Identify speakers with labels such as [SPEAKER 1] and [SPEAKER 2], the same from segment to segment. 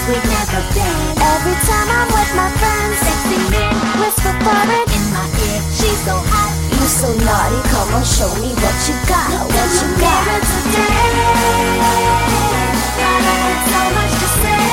[SPEAKER 1] we've never been.
[SPEAKER 2] Every time I'm with my friends,
[SPEAKER 1] Sexy men
[SPEAKER 2] whisper for it
[SPEAKER 1] in my ear. She's so hot,
[SPEAKER 2] you so naughty, come on, show me what you got, what you got.
[SPEAKER 1] mirror today. I had so much to say,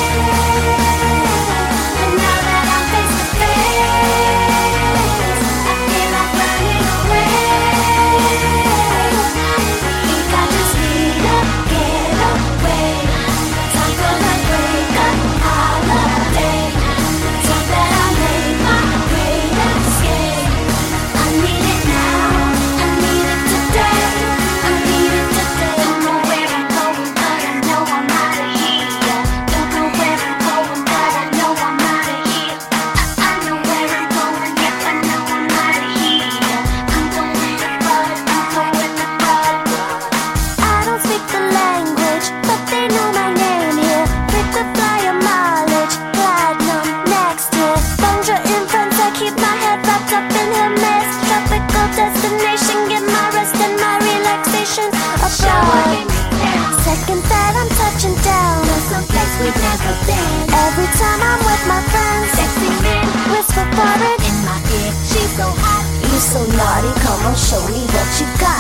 [SPEAKER 1] and now that I'm face to face, I feel like running away. Think I just need a getaway. Time for the break-up holiday. Time that I make my great escape. I need it now, I need it today, I need it today. Don't know where I'm going, but I know I'm out of here. Don't know where I'm going, but I know I'm out of here. I know where I'm going, yeah, I know I'm out of here. I'm going abroad, I'm going abroad.
[SPEAKER 2] I don't speak the language, but they know my name here. Frequent flyer mileage, platinum next year. Bonjour in France, I keep my head wrapped up in her mess. Tropical destination, get my rest and my relaxation abroad. Second that I'm touching down,
[SPEAKER 1] Someplace we've never been.
[SPEAKER 2] every time I'm with my friends,
[SPEAKER 1] Sexy men
[SPEAKER 2] whisper for it
[SPEAKER 1] in my ear. She's so hot,
[SPEAKER 2] you so naughty, come on, show me what you got.